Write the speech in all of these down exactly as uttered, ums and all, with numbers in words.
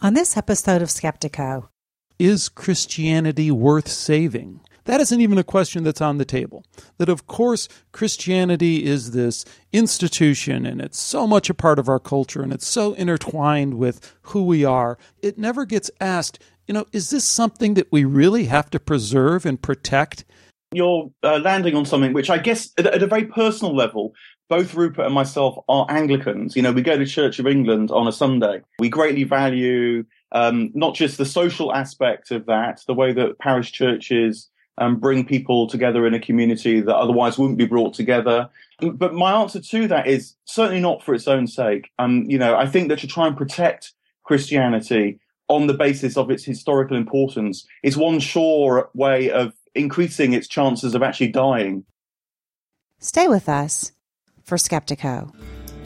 On this episode of Skeptiko, is Christianity worth saving? That isn't even a question that's on the table. That, of course, Christianity is this institution, and it's so much a part of our culture, and it's so intertwined with who we are. It never gets asked, you know, is this something that we really have to preserve and protect? You're uh, landing on something which I guess, at, at a very personal level, both Rupert and myself are Anglicans. You know, we go to Church of England on a Sunday. We greatly value um, not just the social aspect of that, the way that parish churches um, bring people together in a community that otherwise wouldn't be brought together. But my answer to that is certainly not for its own sake. Um, you know, I think that to try and protect Christianity on the basis of its historical importance is one sure way of increasing its chances of actually dying. stay with us for Skeptiko.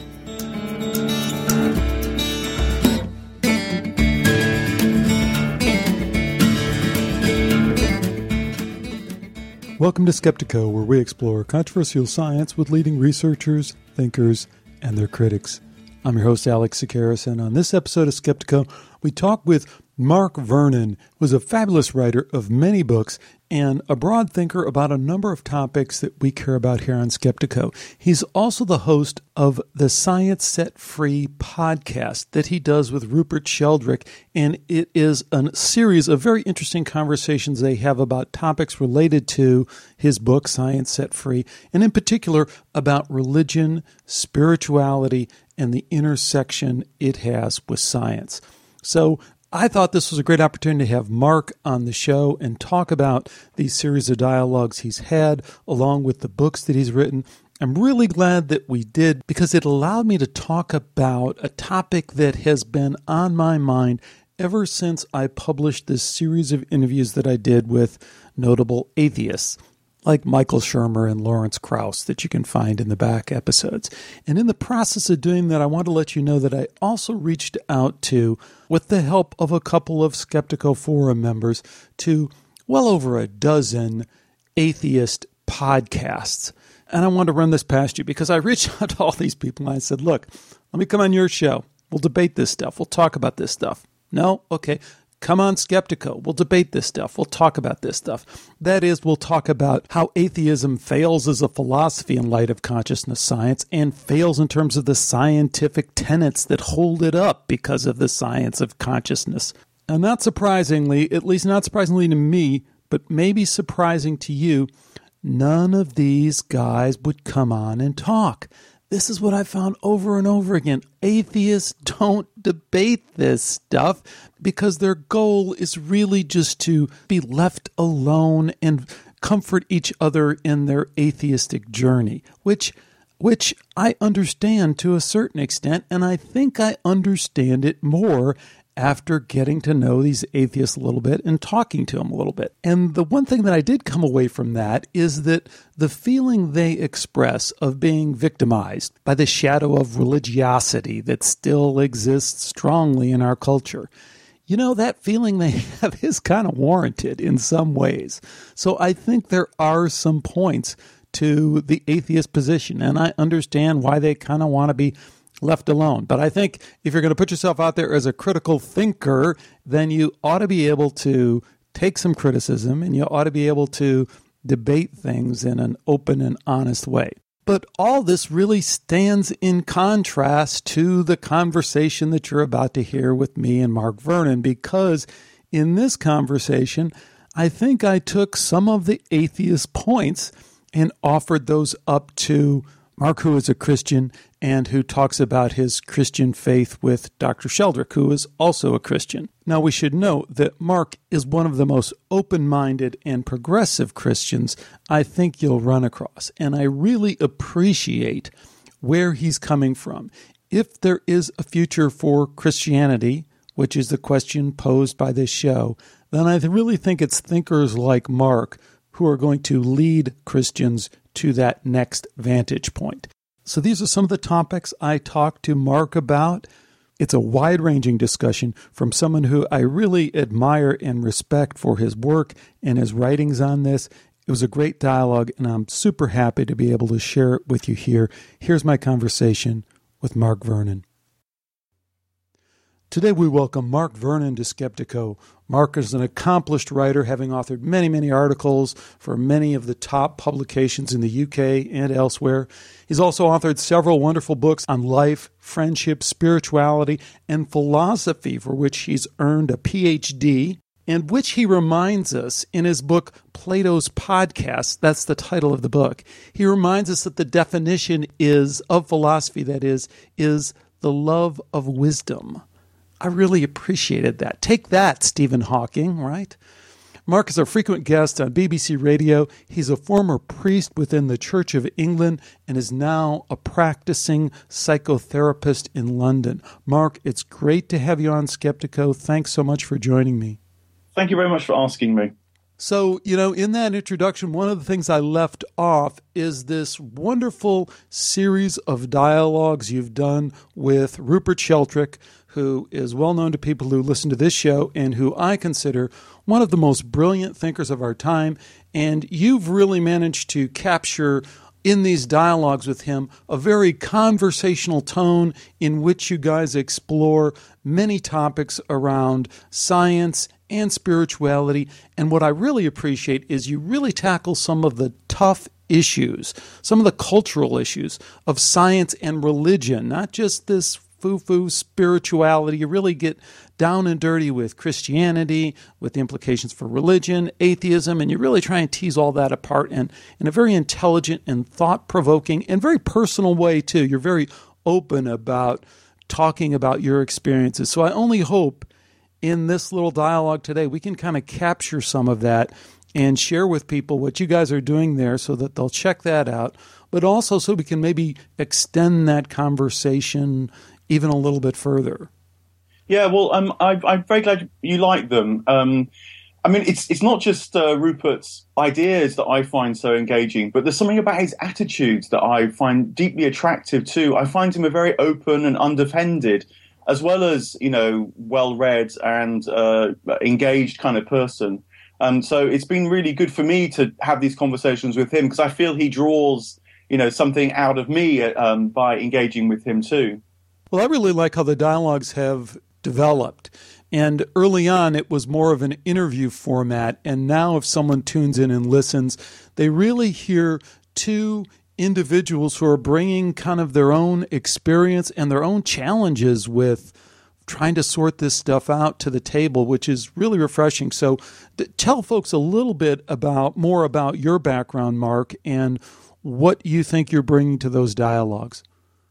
Welcome to Skeptiko, where we explore controversial science with leading researchers, thinkers, and their critics. I'm your host, Alex Sakaris, and on this episode of Skeptiko, we talk with Mark Vernon, who is a fabulous writer of many books and a broad thinker about a number of topics that we care about here on Skeptiko. He's also the host of the Science Set Free podcast that he does with Rupert Sheldrake, and it is a series of very interesting conversations they have about topics related to his book, Science Set Free, and in particular about religion, spirituality, and the intersection it has with science. So I thought this was a great opportunity to have Mark on the show and talk about these series of dialogues he's had, along with the books that he's written. I'm really glad that we did, because it allowed me to talk about a topic that has been on my mind ever since I published this series of interviews that I did with notable atheists, like Michael Shermer and Lawrence Krauss, that you can find in the back episodes. And in the process of doing that, I want to let you know that I also reached out to, with the help of a couple of Skeptiko Forum members, to well over a dozen atheist podcasts. And I want to run this past you, because I reached out to all these people and I said, look, let me come on your show. We'll debate this stuff. We'll talk about this stuff. No? Okay. Come on, Skeptiko. We'll debate this stuff. We'll talk about this stuff. That is, we'll talk about how atheism fails as a philosophy in light of consciousness science, and fails in terms of the scientific tenets that hold it up because of the science of consciousness. And not surprisingly, at least not surprisingly to me, but maybe surprising to you, none of these guys would come on and talk. This is what I found over and over again. Atheists don't debate this stuff because their goal is really just to be left alone and comfort each other in their atheistic journey, which which I understand to a certain extent, and I think I understand it more after getting to know these atheists a little bit and talking to them a little bit. And the one thing that I did come away from that is that the feeling they express of being victimized by the shadow of religiosity that still exists strongly in our culture, you know, that feeling they have is kind of warranted in some ways. So I think there are some points to the atheist position, and I understand why they kind of want to be left alone. But I think if you're going to put yourself out there as a critical thinker, then you ought to be able to take some criticism, and you ought to be able to debate things in an open and honest way. But all this really stands in contrast to the conversation that you're about to hear with me and Mark Vernon, because in this conversation, I think I took some of the atheist points and offered those up to Mark, who is a Christian and who talks about his Christian faith with Doctor Sheldrake, who is also a Christian. Now, we should note that Mark is one of the most open-minded and progressive Christians I think you'll run across, and I really appreciate where he's coming from. If there is a future for Christianity, which is the question posed by this show, then I really think it's thinkers like Mark who are going to lead Christians to that next vantage point. So these are some of the topics I talked to Mark about. It's a wide-ranging discussion from someone who I really admire and respect for his work and his writings on this. It was a great dialogue, and I'm super happy to be able to share it with you here. Here's my conversation with Mark Vernon. Today we welcome Mark Vernon to Skeptiko. Mark is an accomplished writer, having authored many, many articles for many of the top publications in the U K and elsewhere. He's also authored several wonderful books on life, friendship, spirituality, and philosophy, for which he's earned a P H D, and which he reminds us in his book, Plato's Podcast. That's the title of the book. He reminds us that the definition is of philosophy, that is, is the love of wisdom. I really appreciated that. Take that, Stephen Hawking, right? Mark is a frequent guest on B B C Radio. He's a former priest within the Church of England and is now a practicing psychotherapist in London. Mark, it's great to have you on Skeptiko. Thanks so much for joining me. Thank you very much for asking me. So, you know, in that introduction, one of the things I left off is this wonderful series of dialogues you've done with Rupert Sheldrake, who is well known to people who listen to this show and who I consider one of the most brilliant thinkers of our time. And you've really managed to capture in these dialogues with him a very conversational tone in which you guys explore many topics around science and spirituality. And what I really appreciate is you really tackle some of the tough issues, some of the cultural issues of science and religion, not just this foo-foo spirituality. You really get down and dirty with Christianity, with the implications for religion, atheism, and you really try and tease all that apart and in a very intelligent and thought-provoking and very personal way, too. You're very open about talking about your experiences. So I only hope in this little dialogue today we can kind of capture some of that and share with people what you guys are doing there so that they'll check that out, but also so we can maybe extend that conversation even a little bit further. Yeah, well, um, I, I'm very glad you like them. Um, I mean, it's it's not just uh, Rupert's ideas that I find so engaging, but there's something about his attitudes that I find deeply attractive too. I find him a very open and undefended, as well as, you know, well-read and uh, engaged kind of person. Um, so it's been really good for me to have these conversations with him because I feel he draws, you know, something out of me um, by engaging with him too. Well, I really like how the dialogues have developed. And early on, it was more of an interview format. And now if someone tunes in and listens, they really hear two individuals who are bringing kind of their own experience and their own challenges with trying to sort this stuff out to the table, which is really refreshing. So th- tell folks a little bit about more about your background, Mark, and what you think you're bringing to those dialogues.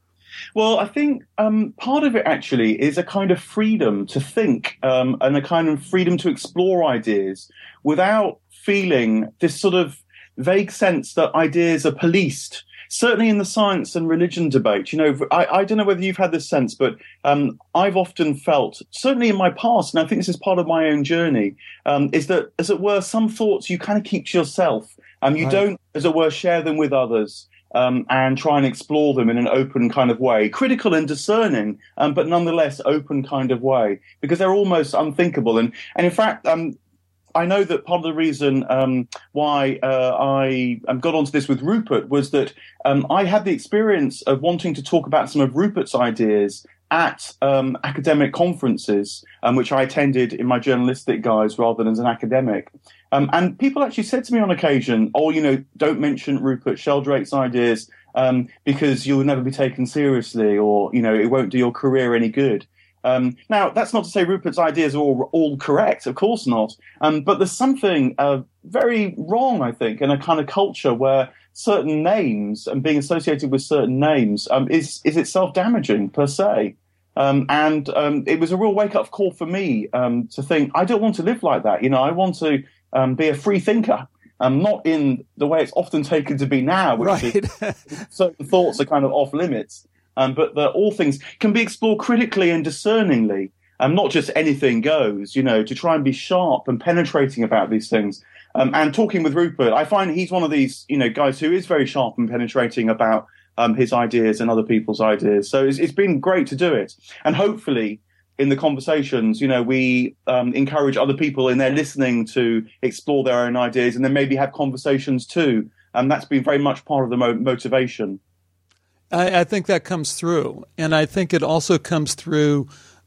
Well, I think um, part of it actually is a kind of freedom to think um, and a kind of freedom to explore ideas without feeling this sort of vague sense that ideas are policed. Certainly in the science and religion debate, you know, I, I don't know whether you've had this sense, but um, I've often felt, certainly in my past, and I think this is part of my own journey, um, is that, as it were, some thoughts you kind of keep to yourself. Um, you right. don't, as it were, share them with others. Um, and try and explore them in an open kind of way, critical and discerning, um, but nonetheless open kind of way, because they're almost unthinkable. And, and in fact, um, I know that part of the reason um, why uh, I um, got onto this with Rupert was that um, I had the experience of wanting to talk about some of Rupert's ideas at um, academic conferences, um, which I attended in my journalistic guise rather than as an academic. Um, and people actually said to me on occasion, oh, you know, don't mention Rupert Sheldrake's ideas um, because you'll never be taken seriously, or, you know, it won't do your career any good. Um, now, that's not to say Rupert's ideas are all, all correct, of course not. Um, but there's something uh, very wrong, I think, in a kind of culture where certain names and being associated with certain names um, is, is itself damaging per se. Um, and um, it was a real wake-up call for me um, to think, I don't want to live like that. You know, I want to um, be a free thinker, um, not in the way it's often taken to be now, which right. is certain thoughts are kind of off limits. Um, but that all things can be explored critically and discerningly, and um, not just anything goes, you know, to try and be sharp and penetrating about these things. Um, and talking with Rupert, I find he's one of these, you know, guys who is very sharp and penetrating about um, his ideas and other people's ideas. So it's, it's been great to do it. And hopefully in the conversations, you know, we um, encourage other people in there listening to explore their own ideas and then maybe have conversations too. And that's been very much part of the mo- motivation. I, I think that comes through. And I think it also comes through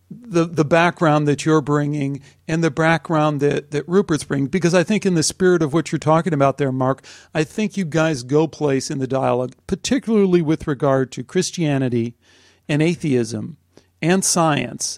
the the background that you're bringing and the background that, that Rupert's bringing, because I think in the spirit of what you're talking about there, Mark, I think you guys go place in the dialogue, particularly with regard to Christianity and atheism and science,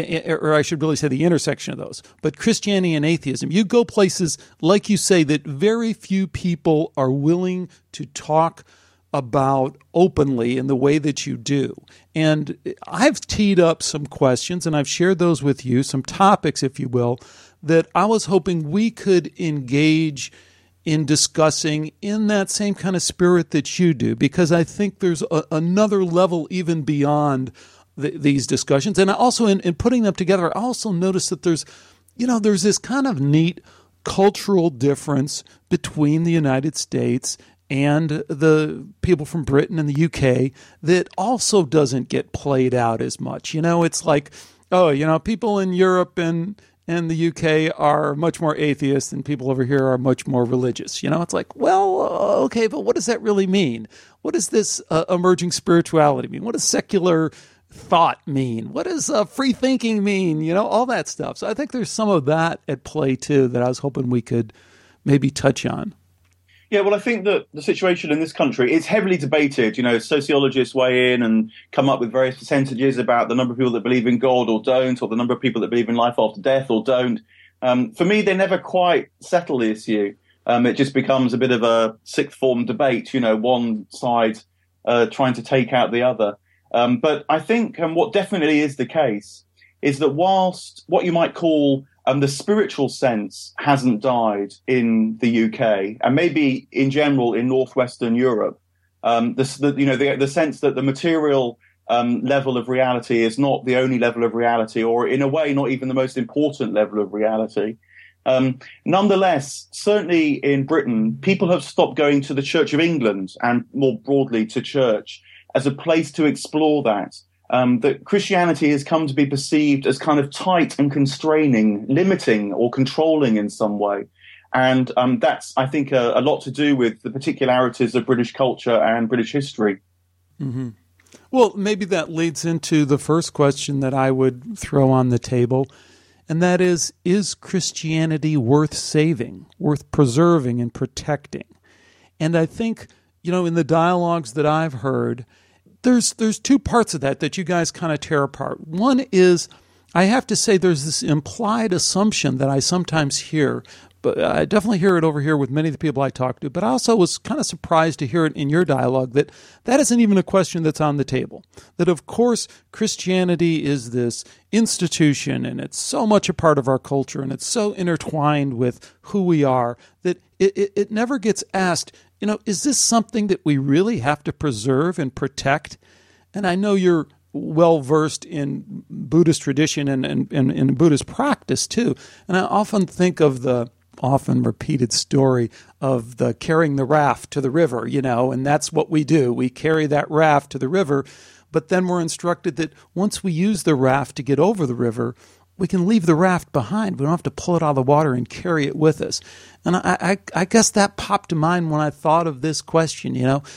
or I should really say the intersection of those. But Christianity and atheism, you go places, like you say, that very few people are willing to talk about openly in the way that you do. And I've teed up some questions, and I've shared those with you, some topics, if you will, that I was hoping we could engage in discussing in that same kind of spirit that you do, because I think there's a, another level even beyond the, these discussions. And I also, in, in putting them together, I also noticed that there's, you know, there's this kind of neat cultural difference between the United States and the people from Britain and the U K that also doesn't get played out as much. You know, it's like, oh, you know, people in Europe and and the U K are much more atheist and people over here are much more religious. You know, it's like, well, okay, but what does that really mean? What does this uh, emerging spirituality mean? What does secular thought mean? What does uh, free thinking mean? You know, all that stuff. So I think there's some of that at play too that I was hoping we could maybe touch on. Yeah, well, I think that the situation in this country is heavily debated. You know, sociologists weigh in and come up with various percentages about the number of people that believe in God or don't, or the number of people that believe in life after death or don't. Um, for me, they never quite settle the issue. Um, it just becomes a bit of a sixth form debate, you know, one side uh, trying to take out the other. Um, but I think um, what definitely is the case is that whilst what you might call Um, the spiritual sense hasn't died in the U K, and maybe in general in northwestern Europe. Um, the, the, you know, the, the sense that the material um, level of reality is not the only level of reality, or in a way, not even the most important level of reality. Um, nonetheless, certainly in Britain, people have stopped going to the Church of England and more broadly to church as a place to explore that. Um, that Christianity has come to be perceived as kind of tight and constraining, limiting or controlling in some way. And um, that's, I think, a, a lot to do with the particularities of British culture and British history. Mm-hmm. Well, maybe that leads into the first question that I would throw on the table, and that is, is Christianity worth saving, worth preserving and protecting? And I think, you know, in the dialogues that I've heard, There's there's two parts of that that you guys kind of tear apart. One is, I have to say, there's this implied assumption that I sometimes hear, but I definitely hear it over here with many of the people I talk to, but I also was kind of surprised to hear it in your dialogue, that that isn't even a question that's on the table. That, of course, Christianity is this institution, and it's so much a part of our culture, and it's so intertwined with who we are, that it, it, it never gets asked, you know, is this something that we really have to preserve and protect? And I know you're well-versed in Buddhist tradition and, and, and in Buddhist practice, too. And I often think of the often repeated story of the carrying the raft to the river, you know, and that's what we do. We carry that raft to the river, but then we're instructed that once we use the raft to get over the river, we can leave the raft behind. We don't have to pull it out of the water and carry it with us. And I, I, I guess that popped to mind when I thought of this question, you know,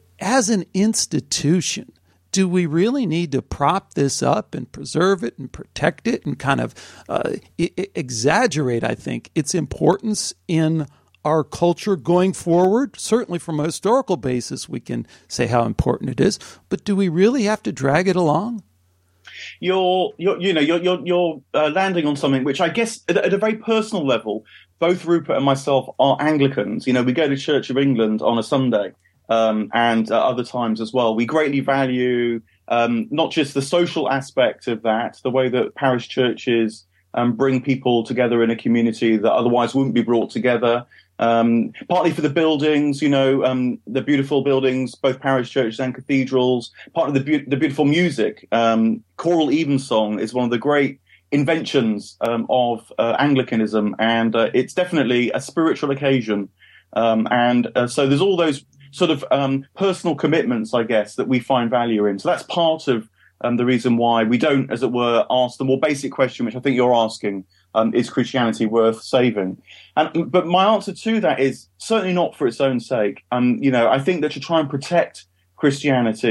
as an institution, do we really need to prop this up and preserve it and protect it and kind of uh, I- exaggerate, I think, its importance in our culture going forward? Certainly from a historical basis, we can say how important it is, but do we really have to drag it along? You're, you're, you know, you're, you're, you're uh, landing on something which I guess at, at a very personal level, both Rupert and myself are Anglicans. You know, we go to Church of England on a Sunday um, and uh, other times as well. We greatly value um, not just the social aspect of that, the way that parish churches um, bring people together in a community that otherwise wouldn't be brought together. Um, partly for the buildings, you know, um, the beautiful buildings, both parish churches and cathedrals, part of the, be- the beautiful music. Um, choral evensong is one of the great inventions um, of uh, Anglicanism, and uh, it's definitely a spiritual occasion. Um, and uh, so there's all those sort of um, personal commitments, I guess, that we find value in. So that's part of um, the reason why we don't, as it were, ask the more basic question, which I think you're asking. Um, is Christianity worth saving? And but my answer to that is certainly not for its own sake. Um, you know, I think that to try and protect Christianity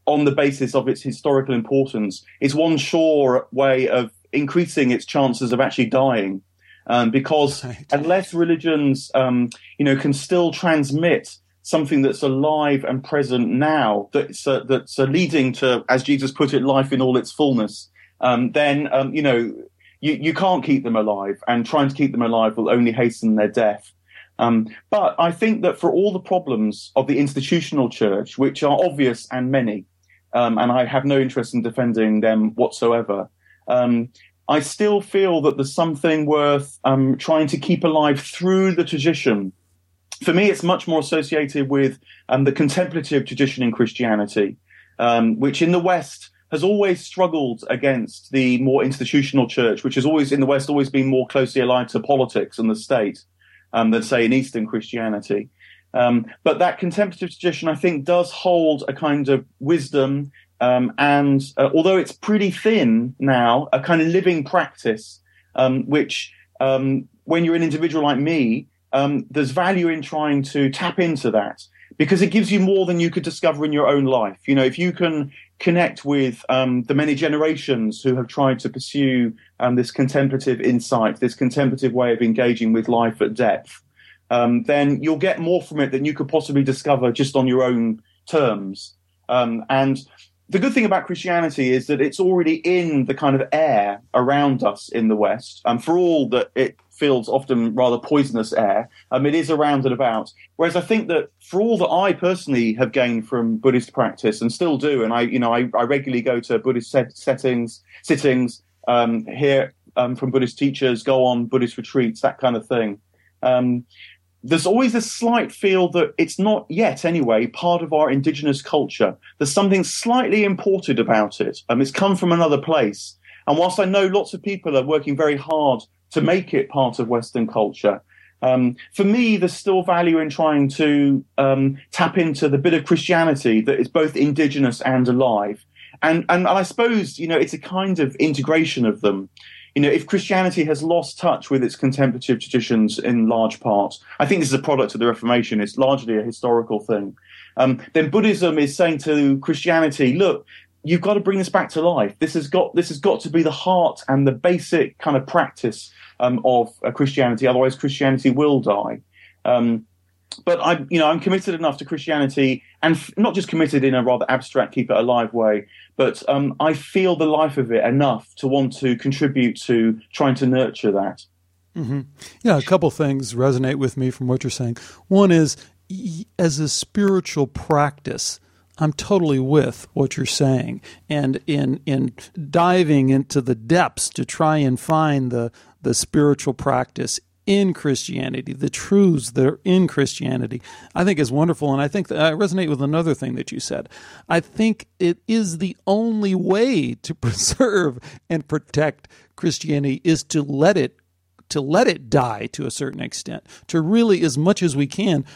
on the basis of its historical importance, is one sure way of increasing its chances of actually dying. Um, because right. unless religions, um, you know, can still transmit something that's alive and present now, that's uh, that's uh, leading to, as Jesus put it, life in all its fullness, um, then um, you know you, you can't keep them alive, and trying to keep them alive will only hasten their death. Um, but I think that for all the problems of the institutional church, which are obvious and many, um, and I have no interest in defending them whatsoever, um, I still feel that there's something worth um, trying to keep alive through the tradition. For me, it's much more associated with um, the contemplative tradition in Christianity, um, which in the West has always struggled against the more institutional church, which has always in the West always been more closely allied to politics and the state um, than, say, in Eastern Christianity. Um, but that contemplative tradition, I think, does hold a kind of wisdom. Um, and uh, although it's pretty thin now, a kind of living practice, um, which um, when you're an individual like me, um, there's value in trying to tap into that, because it gives you more than you could discover in your own life. You know, if you can connect with um, the many generations who have tried to pursue um, this contemplative insight, this contemplative way of engaging with life at depth, um, then you'll get more from it than you could possibly discover just on your own terms. Um, and the good thing about Christianity is that it's already in the kind of air around us in the West. And um, for all that it feels often rather poisonous air, um, it is around and about. Whereas I think that for all that I personally have gained from Buddhist practice, and still do, and I, you know, I, I regularly go to Buddhist set, settings, sittings, um, hear um, from Buddhist teachers, go on Buddhist retreats, that kind of thing. Um, There's always a slight feel that it's not yet, anyway, part of our indigenous culture. There's something slightly imported about it. Um, it's come from another place. And whilst I know lots of people are working very hard to make it part of Western culture, um, for me, there's still value in trying to um, tap into the bit of Christianity that is both indigenous and alive. And, and I suppose, you know, it's a kind of integration of them. You know, if Christianity has lost touch with its contemplative traditions in large part, I think this is a product of the Reformation, it's largely a historical thing, um, then Buddhism is saying to Christianity, look, you've got to bring this back to life. This has got this has got to be the heart and the basic kind of practice um, of uh, Christianity, otherwise Christianity will die. Um, But I'm, you know, I'm committed enough to Christianity, and f- not just committed in a rather abstract, keep it alive way, but um, I feel the life of it enough to want to contribute to trying to nurture that. Mm-hmm. Yeah, a couple things resonate with me from what you're saying. One is, y- as a spiritual practice, I'm totally with what you're saying, and in in diving into the depths to try and find the the spiritual practice in Christianity, the truths that are in Christianity, I think is wonderful. And I think that I resonate with another thing that you said. I think it is the only way to preserve and protect Christianity is to let it, to let it die to a certain extent, to really, as much as we can,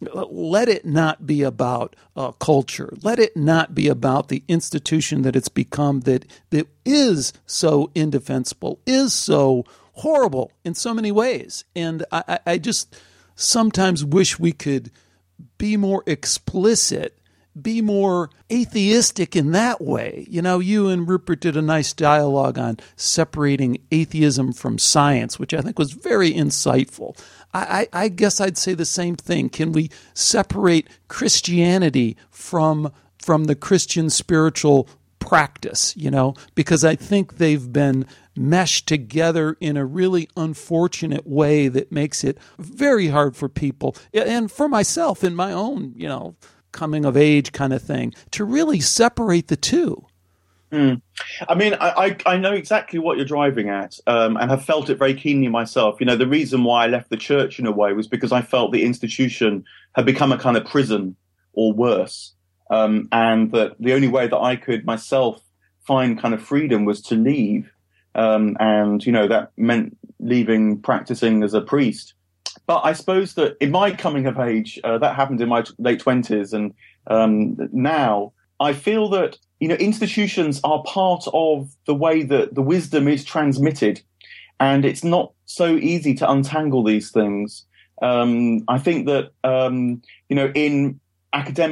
let it not be about uh, culture. Let it not be about the institution that it's become, that that is so indefensible, is so horrible in so many ways. And I, I just sometimes wish we could be more explicit, be more atheistic in that way. You know, you and Rupert did a nice dialogue on separating atheism from science, which I think was very insightful. I, I, I guess I'd say the same thing. Can we separate Christianity from from the Christian spiritual practice, you know, because I think they've been meshed together in a really unfortunate way that makes it very hard for people, and for myself in my own, you know, coming of age kind of thing, to really separate the two. Mm. I mean, I, I, I know exactly what you're driving at, um, and have felt it very keenly myself. You know, the reason why I left the church in a way was because I felt the institution had become a kind of prison or worse. Um, and that the only way that I could myself find kind of freedom was to leave. Um, and, you know, that meant leaving practicing as a priest. But I suppose that in my coming of age, uh, that happened in my t- late twenties. And um, now I feel that, you know, institutions are part of the way that the wisdom is transmitted. And it's not so easy to untangle these things. Um, I think that, um, you know, in academic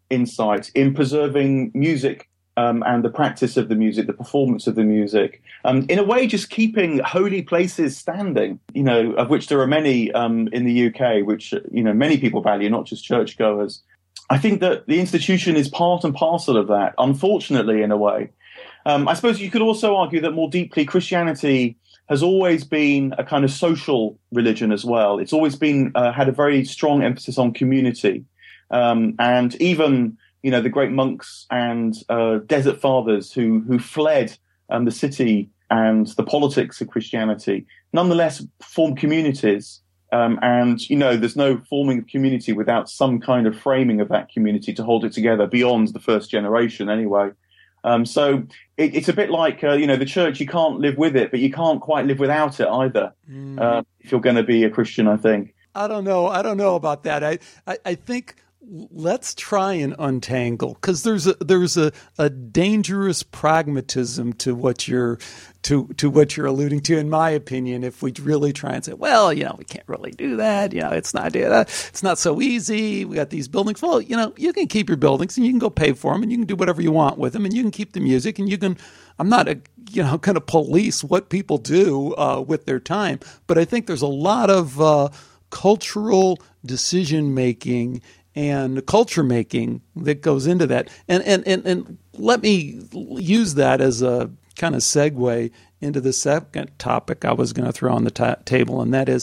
insight in preserving music um, and the practice of the music, the performance of the music. Um, in a way, just keeping holy places standing, you know, of which there are many um, in the U K, which, you know, many people value, not just churchgoers. I think that the institution is part and parcel of that, unfortunately, in a way. Um, I suppose you could also argue that more deeply, Christianity has always been a kind of social religion as well. It's always been uh, had a very strong emphasis on community. Um, and even, you know, the great monks and uh, desert fathers who, who fled um, the city and the politics of Christianity, nonetheless formed communities. Um, and, you know, there's no forming of community without some kind of framing of that community to hold it together beyond the first generation anyway. Um, so it, it's a bit like, uh, you know, the church, you can't live with it, but you can't quite live without it either, mm. uh, if you're going to be a Christian, I think. I don't know. I don't know about that. I, I, I think let's try and untangle, because there's a there's a, a dangerous pragmatism to what you're to to what you're alluding to, in my opinion. If we really try and say, well, you know, we can't really do that. You know, it's not it's not so easy. We got these buildings. Well, you know, you can keep your buildings and you can go pay for them and you can do whatever you want with them and you can keep the music and you can. I'm not a you know going to police what people do uh, with their time, but I think there's a lot of uh, cultural decision making and culture making that goes into that. And, and, and, and let me use that as a kind of segue into the second topic I was going to throw on the ta- table, and that is,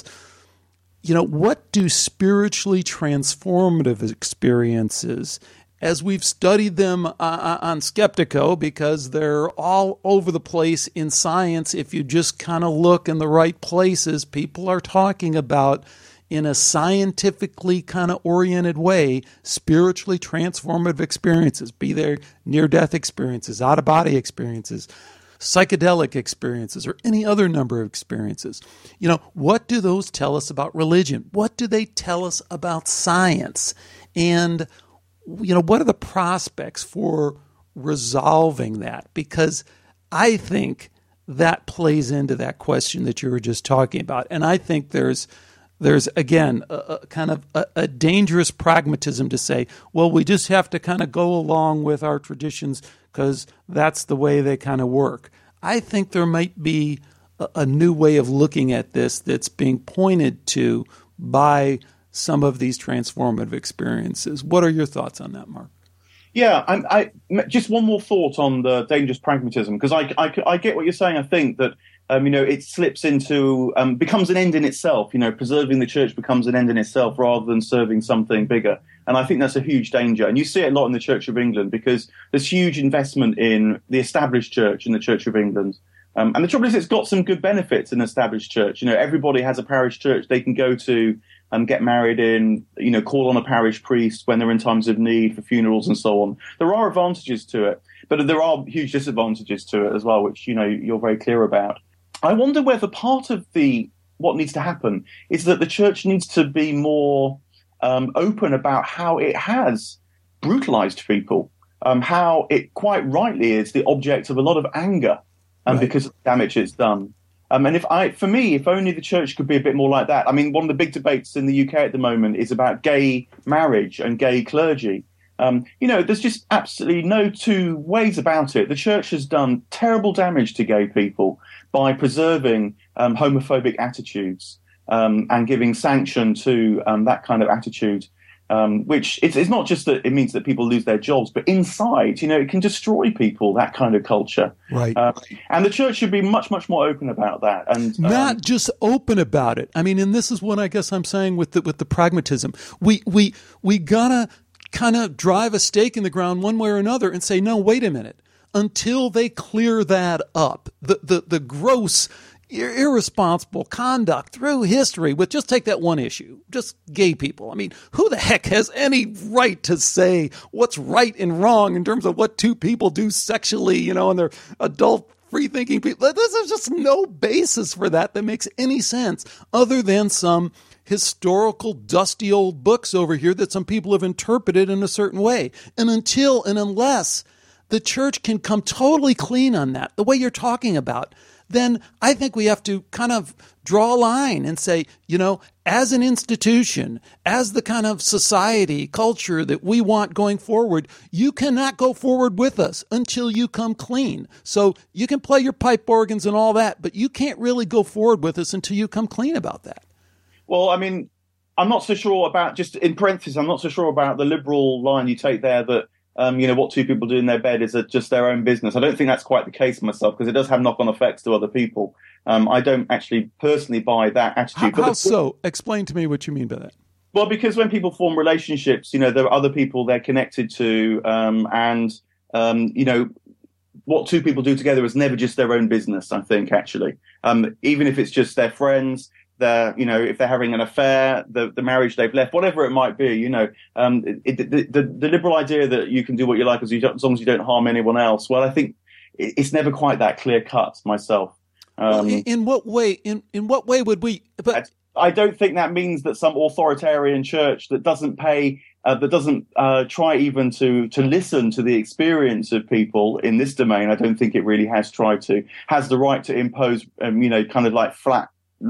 you know, what do spiritually transformative experiences, as we've studied them uh, on Skeptiko, because they're all over the place in science. If you just kind of look in the right places, people are talking about, in a scientifically kind of oriented way, spiritually transformative experiences, be they near-death experiences, out-of-body experiences, psychedelic experiences, or any other number of experiences. You know, what do those tell us about religion? What do they tell us about science? And, you know, what are the prospects for resolving that? Because I think that plays into that question that you were just talking about. And I think there's There's, again, a, a kind of a, a dangerous pragmatism to say, well, we just have to kind of go along with our traditions because that's the way they kind of work. I think there might be a, a new way of looking at this that's being pointed to by some of these transformative experiences. What are your thoughts on that, Mark? Yeah, I, I, just one more thought on the dangerous pragmatism, because I, I, I get what you're saying. I think that Um, you know, it slips into, um, becomes an end in itself. You know, preserving the church becomes an end in itself rather than serving something bigger. And I think that's a huge danger. And you see it a lot in the Church of England because there's huge investment in the established church in the Church of England. Um, and the trouble is, it's got some good benefits in established church. You know, everybody has a parish church they can go to and get married in, you know, call on a parish priest when they're in times of need for funerals and so on. There are advantages to it, but there are huge disadvantages to it as well, which, you know, you're very clear about. I wonder whether part of the what needs to happen is that the church needs to be more um, open about how it has brutalized people, um, how it quite rightly is the object of a lot of anger um, right. because of the damage it's done. Um, and if I, for me, if only the church could be a bit more like that. I mean, one of the big debates in the U K at the moment is about gay marriage and gay clergy. Um, you know, there's just absolutely no two ways about it. The church has done terrible damage to gay people by preserving um, homophobic attitudes um, and giving sanction to um, that kind of attitude, um, which it's, it's not just that it means that people lose their jobs, but inside, you know, it can destroy people, that kind of culture. Right. Uh, and the church should be much, much more open about that. And um, not just open about it. I mean, and this is what I guess I'm saying with the, with the pragmatism. We, we, we gotta kind of drive a stake in the ground one way or another and say, no, wait a minute. Until they clear that up, the, the, the gross, ir- irresponsible conduct through history with, just take that one issue, just gay people. I mean, who the heck has any right to say what's right and wrong in terms of what two people do sexually, you know, and they're adult free-thinking people? There's just no basis for that that makes any sense other than some historical, dusty old books over here that some people have interpreted in a certain way. And until and unless the church can come totally clean on that, the way you're talking about, then I think we have to kind of draw a line and say, you know, as an institution, as the kind of society, culture that we want going forward, you cannot go forward with us until you come clean. So you can play your pipe organs and all that, but you can't really go forward with us until you come clean about that. Well, I mean, I'm not so sure about, just in parentheses, I'm not so sure about the liberal line you take there that, um, you know, what two people do in their bed is a, just their own business. I don't think that's quite the case myself, because it does have knock-on effects to other people. Um, I don't actually personally buy that attitude. How, how the, so? Explain to me what you mean by that. Well, because when people form relationships, you know, there are other people they're connected to, um, and, um, you know, what two people do together is never just their own business, I think, actually. Um, even if it's just their friends, their, you know, if they're having an affair, the, the marriage they've left, whatever it might be, you know, um, it, the, the, the liberal idea that you can do what you like as, you as long as you don't harm anyone else, well, I think it, it's never quite that clear cut myself. Um, well, in, in what way? In in what way would we? But I don't think that means that some authoritarian church that doesn't pay, uh, that doesn't uh, try even to to listen to the experience of people in this domain. I don't think it really has tried to, has the right to impose, um, you know, kind of like flat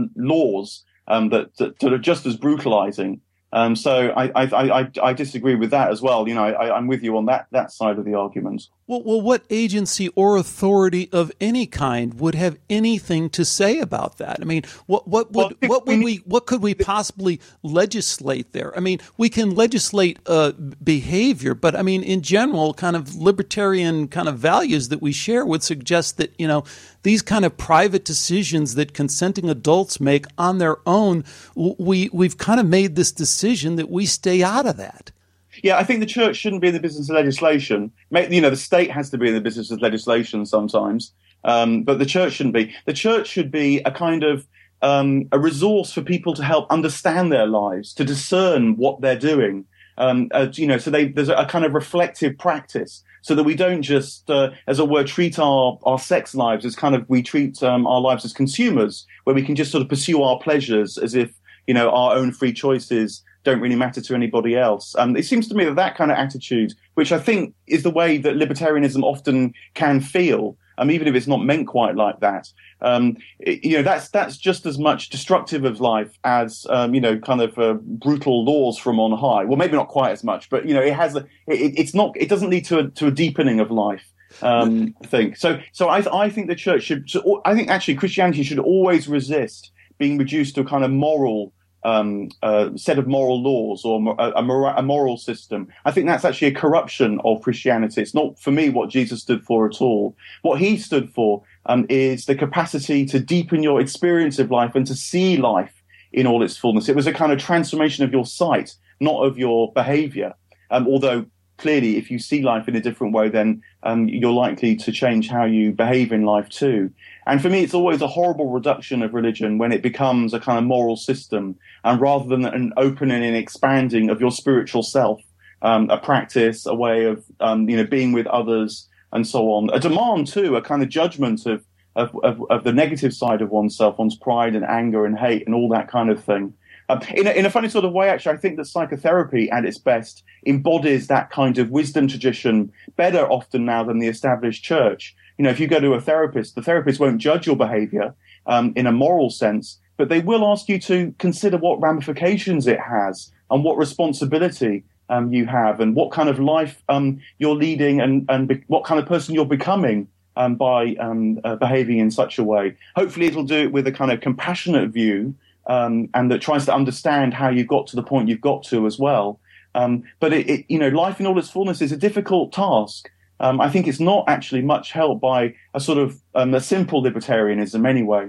laws um, that, that, that are just as brutalizing. Um, so I, I, I, I disagree with that as well. You know, I, I'm with you on that, that side of the argument. Well, well, what agency or authority of any kind would have anything to say about that? I mean, what what would well, what would we what could we possibly legislate there? I mean, we can legislate uh, behavior, but I mean, in general, kind of libertarian kind of values that we share would suggest that, you know, these kind of private decisions that consenting adults make on their own, we we've kind of made this decision that we stay out of that. Yeah, I think the church shouldn't be in the business of legislation. You know, the state has to be in the business of legislation sometimes, um, but the church shouldn't be. The church should be a kind of um, a resource for people to help understand their lives, to discern what they're doing. Um, uh, you know, so they, there's a kind of reflective practice, so that we don't just, uh, as it were, treat our, our sex lives as kind of we treat um, our lives as consumers, where we can just sort of pursue our pleasures as if, you know, our own free choices don't really matter to anybody else. Um, it seems to me that that kind of attitude, which I think is the way that libertarianism often can feel, um, even if it's not meant quite like that, um, it, you know, that's that's just as much destructive of life as, um, you know, kind of uh, brutal laws from on high. Well, maybe not quite as much, but, you know, it has a, it, it's not, it doesn't lead to a, to a deepening of life. Um, I think so. So I, I think the church should. So I think actually Christianity should always resist being reduced to a kind of moral Um, uh, set of moral laws or a, a moral system. I think that's actually a corruption of Christianity. It's not, for me, what Jesus stood for at all. What he stood for um, is the capacity to deepen your experience of life and to see life in all its fullness. It was a kind of transformation of your sight, not of your behavior. Um, although, clearly, if you see life in a different way, then um, you're likely to change how you behave in life too. And for me, it's always a horrible reduction of religion when it becomes a kind of moral system, and rather than an opening and expanding of your spiritual self, um, a practice, a way of, um, you know, being with others and so on. A demand too, a kind of judgment of, of, of, of the negative side of oneself, one's pride and anger and hate and all that kind of thing. Um, in, a, in a funny sort of way, actually, I think that psychotherapy at its best embodies that kind of wisdom tradition better often now than the established church. You know, if you go to a therapist, the therapist won't judge your behavior um, in a moral sense, but they will ask you to consider what ramifications it has and what responsibility um, you have and what kind of life um, you're leading and, and be- what kind of person you're becoming um, by um, uh, behaving in such a way. Hopefully it'll do it with a kind of compassionate view um, and that tries to understand how you've got to the point you've got to as well. Um, but, it, it, you know, life in all its fullness is a difficult task. Um, I think it's not actually much help by a sort of um, a simple libertarianism anyway.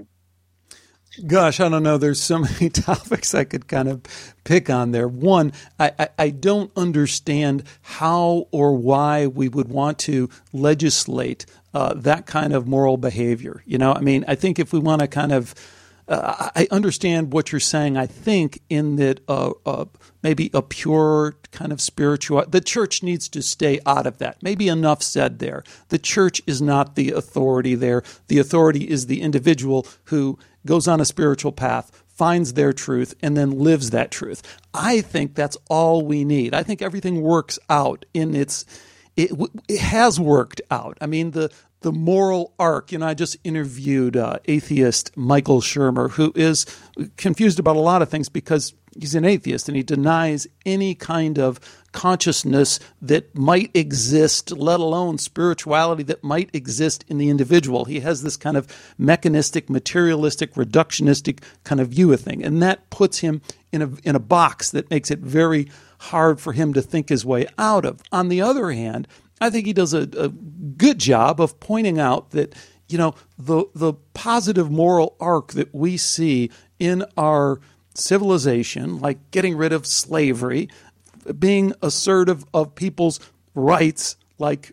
Gosh, I don't know. There's so many topics I could kind of pick on there. One, I, I, I don't understand how or why we would want to legislate uh, that kind of moral behavior. You know, I mean, I think if we want to kind of Uh, I understand what you're saying, I think, in that uh, uh, maybe a pure kind of spiritual, the church needs to stay out of that. Maybe enough said there. The church is not the authority there. The authority is the individual who goes on a spiritual path, finds their truth, and then lives that truth. I think that's all we need. I think everything works out in its It, it has worked out. I mean, the the moral arc. You know, I just interviewed uh, atheist Michael Shermer, who is confused about a lot of things because he's an atheist and he denies any kind of consciousness that might exist, let alone spirituality that might exist in the individual. He has this kind of mechanistic, materialistic, reductionistic kind of view of thing, and that puts him in a in a box that makes it very hard for him to think his way out of. On the other hand, I think he does a, a good job of pointing out that, you know, the the positive moral arc that we see in our civilization, like getting rid of slavery, being assertive of people's rights, like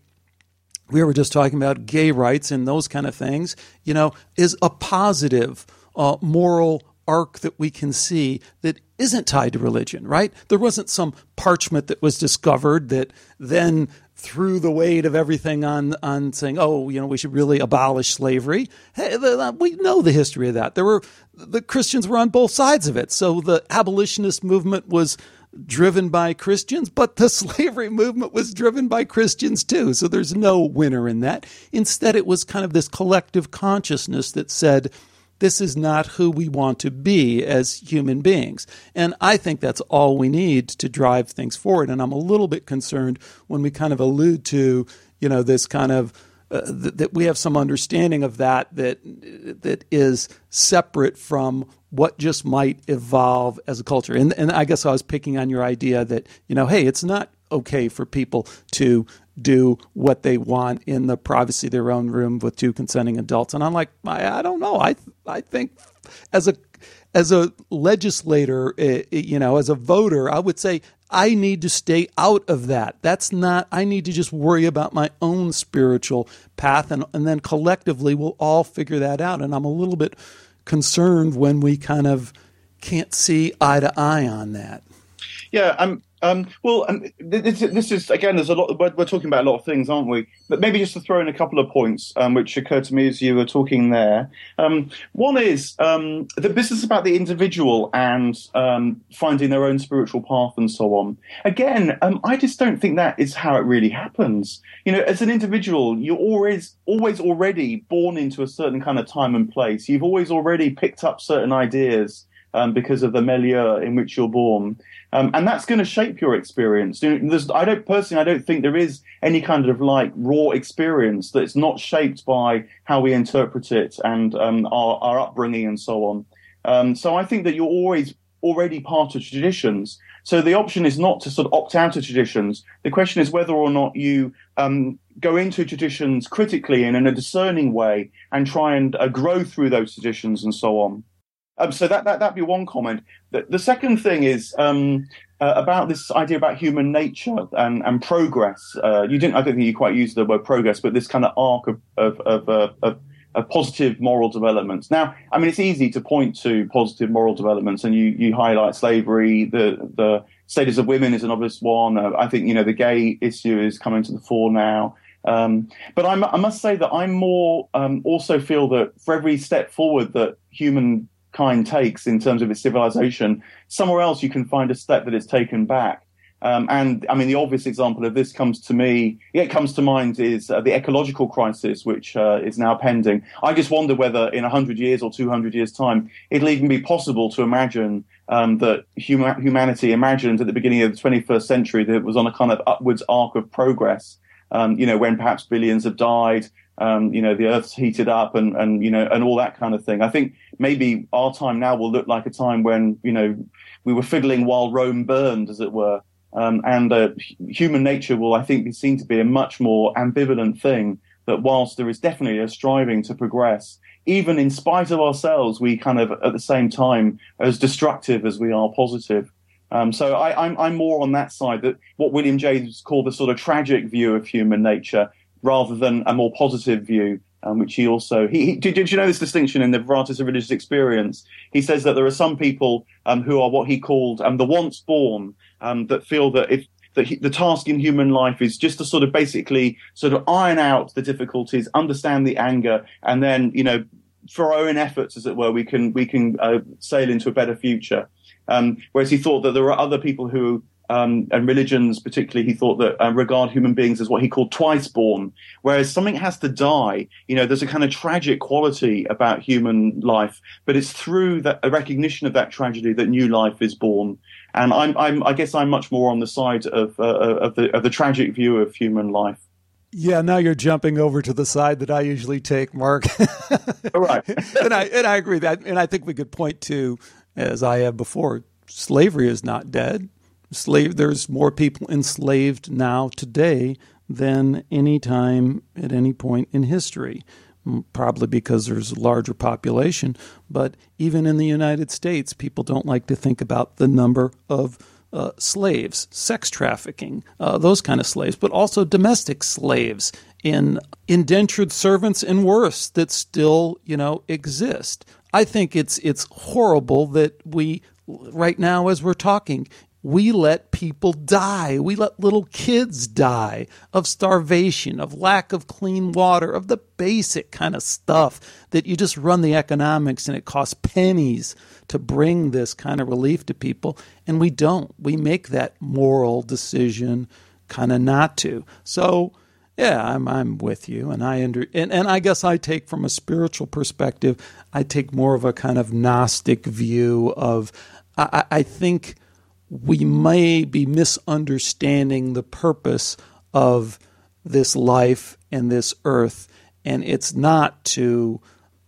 we were just talking about gay rights and those kind of things, you know, is a positive uh, moral arc that we can see that isn't tied to religion, right? There wasn't some parchment that was discovered that then threw the weight of everything on on saying, oh, you know, we should really abolish slavery. Hey, we know the history of that. There were the Christians were on both sides of it. So the abolitionist movement was driven by Christians, but the slavery movement was driven by Christians too. So there's no winner in that. Instead, it was kind of this collective consciousness that said, this is not who we want to be as human beings. And I think that's all we need to drive things forward. And I'm a little bit concerned when we kind of allude to, you know, this kind of, uh, th- that we have some understanding of that, that that is separate from what just might evolve as a culture. And, and I guess I was picking on your idea that, you know, hey, it's not okay for people to do what they want in the privacy of their own room with two consenting adults. And I'm like, I, I don't know. I I think as a as a legislator, uh, you know, as a voter, I would say I need to stay out of that. That's not, I need to just worry about my own spiritual path. And, and then collectively we'll all figure that out. And I'm a little bit concerned when we kind of can't see eye to eye on that. Yeah, I'm. Um, well, um, this, this is, again, there's a lot, we're, we're talking about a lot of things, aren't we? But maybe just to throw in a couple of points um, which occurred to me as you were talking there. Um, one is um, the business about the individual and um, finding their own spiritual path and so on. Again, um, I just don't think that is how it really happens. You know, as an individual, you're always, always already born into a certain kind of time and place. You've always already picked up certain ideas um, because of the milieu in which you're born. Um, and that's going to shape your experience. You know, there's, I don't personally, I don't think there is any kind of like raw experience that's not shaped by how we interpret it and um, our, our upbringing and so on. Um, so I think that you're always already part of traditions. So the option is not to sort of opt out of traditions. The question is whether or not you um, go into traditions critically and in a discerning way and try and uh, grow through those traditions and so on. Um, so that, that, that'd be one comment. The, the second thing is um, uh, about this idea about human nature and, and progress. Uh, you didn't, I don't think you quite used the word progress, but this kind of arc of, of, of, uh, of, of positive moral developments. Now, I mean, it's easy to point to positive moral developments, and you, you highlight slavery. The, the status of women is an obvious one. Uh, I think, you know, the gay issue is coming to the fore now. Um, but I'm, I must say that I'm more um, also feel that for every step forward that human kind takes in terms of its civilization, somewhere else you can find a step that it's taken back. Um, and I mean, the obvious example of this comes to me, it comes to mind is uh, the ecological crisis, which uh, is now pending. I just wonder whether in one hundred years or two hundred years' time, it'll even be possible to imagine um, that hum- humanity imagined at the beginning of the twenty-first century that it was on a kind of upwards arc of progress, um, you know, when perhaps billions have died, um, you know, the Earth's heated up and, and, you know, and all that kind of thing. I think maybe our time now will look like a time when, you know, we were fiddling while Rome burned, as it were. Um, and uh, human nature will, I think, be seen to be a much more ambivalent thing, that whilst there is definitely a striving to progress, even in spite of ourselves, we kind of, at the same time, are as destructive as we are positive. Um, so I, I'm, I'm more on that side, that what William James called the sort of tragic view of human nature, rather than a more positive view, um, which he also... He, he, did, did you know this distinction in the Varieties of Religious Experience? He says that there are some people um, who are what he called um, the once born, um, that feel that if that he, the task in human life is just to sort of basically sort of iron out the difficulties, understand the anger, and then, you know, for our own efforts, as it were, we can we can uh, sail into a better future. Um, whereas he thought that there were other people who um, and religions particularly, he thought that uh, regard human beings as what he called twice born, whereas something has to die. You know, there's a kind of tragic quality about human life, but it's through that, a recognition of that tragedy that new life is born. And I'm, I'm, I guess I'm much more on the side of, uh, of the of the tragic view of human life. Yeah, now you're jumping over to the side that I usually take, Mark. All right. and I and I agree that, and I think we could point to, as I have before, slavery is not dead. Slave, there's more people enslaved now today than any time at any point in history. Probably because there's a larger population, but even in the United States, people don't like to think about the number of uh, slaves, sex trafficking, uh, those kind of slaves, but also domestic slaves in indentured servants and worse that still, you know, exist. I think it's it's horrible that we, right now as we're talking, we let people die. We let little kids die of starvation, of lack of clean water, of the basic kind of stuff that you just run the economics and it costs pennies to bring this kind of relief to people. And we don't. We make that moral decision kind of not to. So, yeah, I'm I'm with you. And I under, and, and I guess I take from a spiritual perspective, I take more of a kind of Gnostic view of, I, I think we may be misunderstanding the purpose of this life and this earth, and it's not to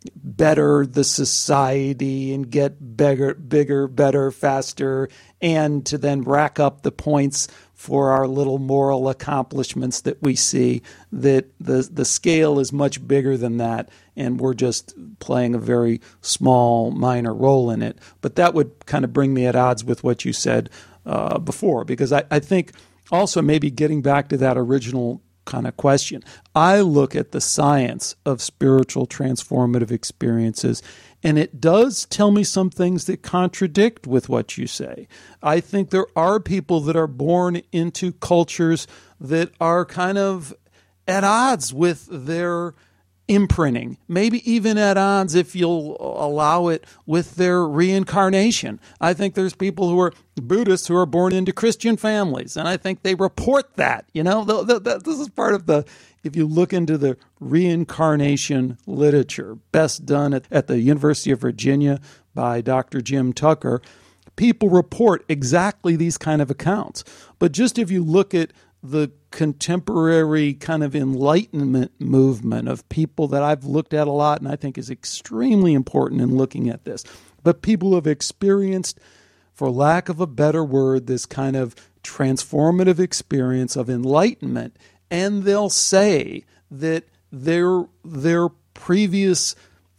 better the society and get bigger, bigger, better, faster, and to then rack up the points for our little moral accomplishments that we see, that the the scale is much bigger than that, and we're just playing a very small, minor role in it. But that would kind of bring me at odds with what you said uh, before, because I, I think also maybe getting back to that original kind of question, I look at the science of spiritual transformative experiences, and it does tell me some things that contradict with what you say. I think there are people that are born into cultures that are kind of at odds with their imprinting, maybe even at odds, if you'll allow it, with their reincarnation. I think there's people who are Buddhists who are born into Christian families, and I think they report that. You know, the, the, the, this is part of the, if you look into the reincarnation literature, best done at, at the University of Virginia by Doctor Jim Tucker, people report exactly these kind of accounts. But just if you look at the contemporary kind of enlightenment movement of people that I've looked at a lot and I think is extremely important in looking at this, but people who have experienced, for lack of a better word, this kind of transformative experience of enlightenment, and they'll say that their their previous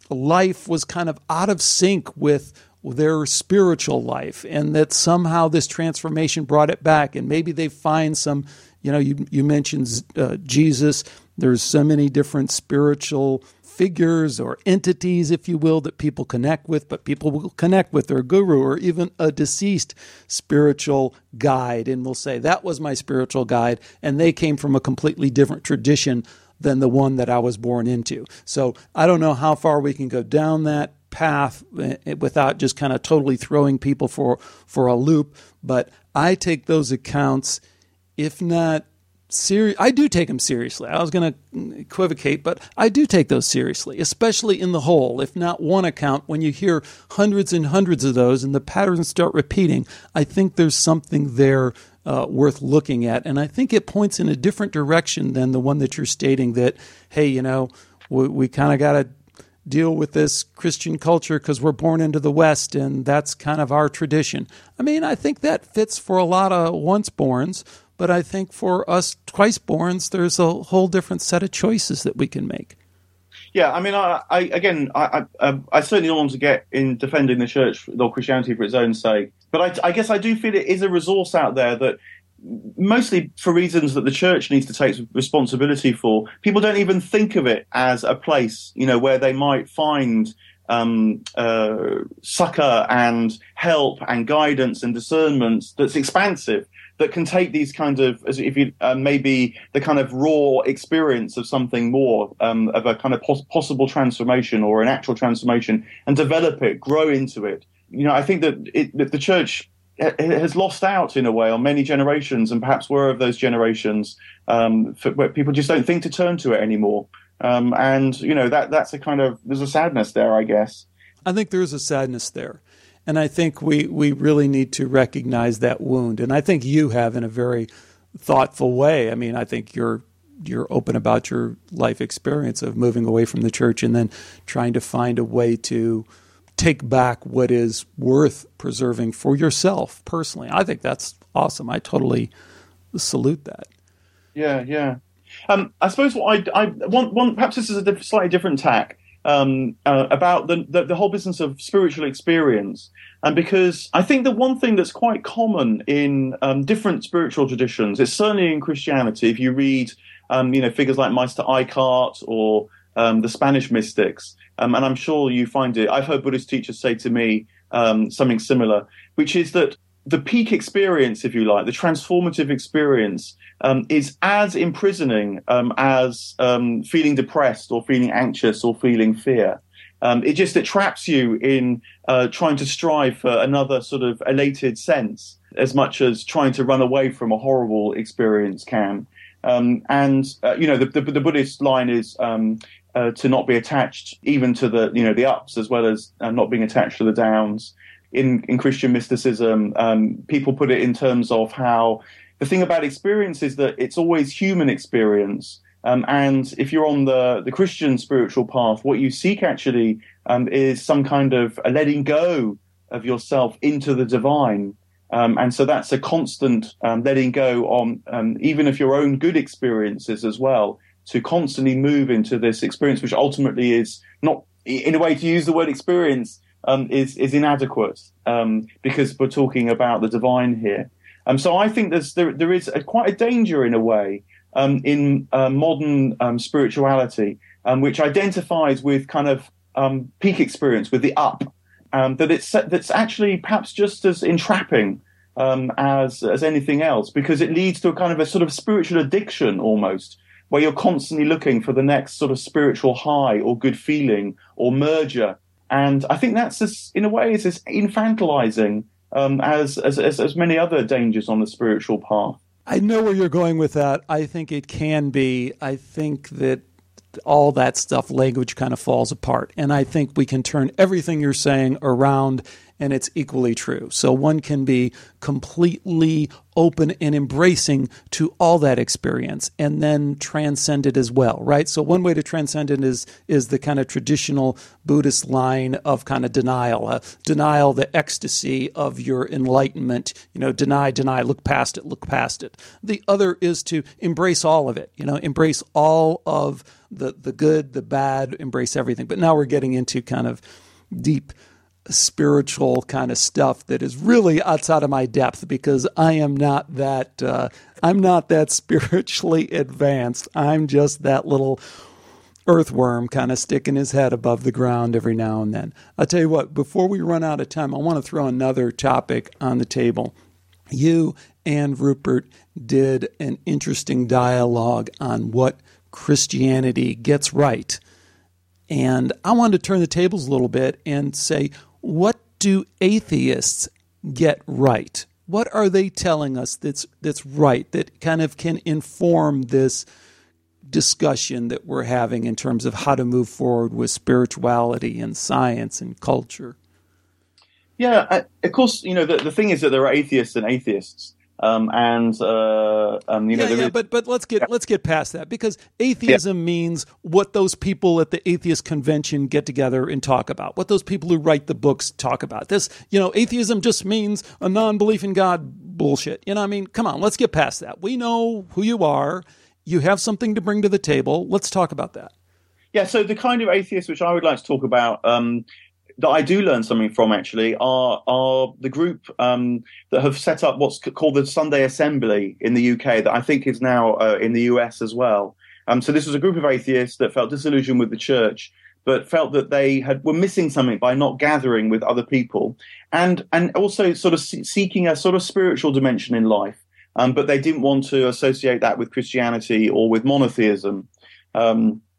life was kind of out of sync with their spiritual life, and that somehow this transformation brought it back, and maybe they find some, you know, you, you mentioned uh, Jesus, there's so many different spiritual figures or entities, if you will, that people connect with, but people will connect with their guru or even a deceased spiritual guide, and will say, that was my spiritual guide, and they came from a completely different tradition than the one that I was born into. So I don't know how far we can go down that path without just kind of totally throwing people for, for a loop, but I take those accounts, if not serious, I do take them seriously. I was going to equivocate, but I do take those seriously, especially in the whole. If not one account, when you hear hundreds and hundreds of those and the patterns start repeating, I think there's something there uh, worth looking at. And I think it points in a different direction than the one that you're stating that, hey, you know, we, we kind of got to deal with this Christian culture because we're born into the West and that's kind of our tradition. I mean, I think that fits for a lot of once-borns, but I think for us twice-borns, there's a whole different set of choices that we can make. Yeah, I mean, I, I again, I, I, I certainly don't want to get in defending the church or Christianity for its own sake, but I, I guess I do feel it is a resource out there that, mostly for reasons that the church needs to take responsibility for, people don't even think of it as a place, you know, where they might find um, uh, succor and help and guidance and discernment that's expansive, that can take these kind of, as if you uh, maybe the kind of raw experience of something more, um, of a kind of pos- possible transformation or an actual transformation, and develop it, grow into it. You know, I think that, it, that the church it has lost out in a way on many generations, and perhaps we're of those generations um, for, where people just don't think to turn to it anymore. Um, and you know that that's a kind of there's a sadness there, I guess. I think there is a sadness there, and I think we we really need to recognize that wound. And I think you have in a very thoughtful way. I mean, I think you're you're open about your life experience of moving away from the church and then trying to find a way to take back what is worth preserving for yourself personally. I think that's awesome. I totally salute that. Yeah, yeah. Um, I suppose what I, I want, one, perhaps this is a diff- slightly different tack um, uh, about the, the the whole business of spiritual experience, and because I think the one thing that's quite common in um, different spiritual traditions, it's certainly in Christianity. If you read, um, you know, figures like Meister Eckhart or um, the Spanish mystics. Um, and I'm sure you find it. I've heard Buddhist teachers say to me um, something similar, which is that the peak experience, if you like, the transformative experience, um, is as imprisoning um, as um, feeling depressed or feeling anxious or feeling fear. Um, it just it traps you in uh, trying to strive for another sort of elated sense, as much as trying to run away from a horrible experience can. Um, and uh, you know, the, the, the Buddhist line is. Um, Uh, to not be attached even to the you know the ups as well as uh, not being attached to the downs. In in Christian mysticism, um, people put it in terms of how the thing about experience is that it's always human experience. Um, and if you're on the, the Christian spiritual path, what you seek actually um, is some kind of a letting go of yourself into the divine. Um, and so that's a constant um, letting go on um, even of your own good experiences as well, to constantly move into this experience, which ultimately is not, in a way, to use the word experience, um, is is inadequate um, because we're talking about the divine here. Um, so I think there's there there is a, quite a danger in a way um, in uh, modern um, spirituality, um, which identifies with kind of um, peak experience, with the up, um, that it's that's actually perhaps just as entrapping um, as as anything else, because it leads to a kind of a sort of spiritual addiction almost, where you're constantly looking for the next sort of spiritual high or good feeling or merger. And I think that's, as, in a way, is as infantilizing um, as, as, as as many other dangers on the spiritual path. I know where you're going with that. I think it can be. I think that all that stuff, language kind of falls apart. And I think we can turn everything you're saying around, and it's equally true. So one can be completely open and embracing to all that experience and then transcend it as well, right? So one way to transcend it is is the kind of traditional Buddhist line of kind of denial, uh, denial, the ecstasy of your enlightenment, you know, deny, deny, look past it, look past it. The other is to embrace all of it, you know, embrace all of the, the good, the bad, embrace everything. But now we're getting into kind of deep spiritual kind of stuff that is really outside of my depth, because I am not that uh, I'm not that spiritually advanced. I'm just that little earthworm kind of sticking his head above the ground every now and then. I'll tell you what, before we run out of time, I want to throw another topic on the table. You and Rupert did an interesting dialogue on what Christianity gets right. And I wanted to turn the tables a little bit and say, what do atheists get right? What are they telling us that's that's right, that kind of can inform this discussion that we're having in terms of how to move forward with spirituality and science and culture? Yeah, I, of course, you know, the, the thing is that there are atheists and atheists. Um, and uh, um, you know, yeah, yeah, is, but but let's get yeah. let's get past that, because atheism yeah. means what those people at the atheist convention get together and talk about, what those people who write the books talk about. This, you know, atheism just means a non-belief in God bullshit. You know, I mean, come on, let's get past that. We know who you are. You have something to bring to the table. Let's talk about that. Yeah. So the kind of atheists which I would like to talk about, Um, that I do learn something from, actually, are are the group um, that have set up what's called the Sunday Assembly in the U K, that I think is now uh, in the U S as well. Um, so this was a group of atheists that felt disillusioned with the church, but felt that they had were missing something by not gathering with other people, and and also sort of seeking a sort of spiritual dimension in life. Um, but they didn't want to associate that with Christianity or with monotheism. Um,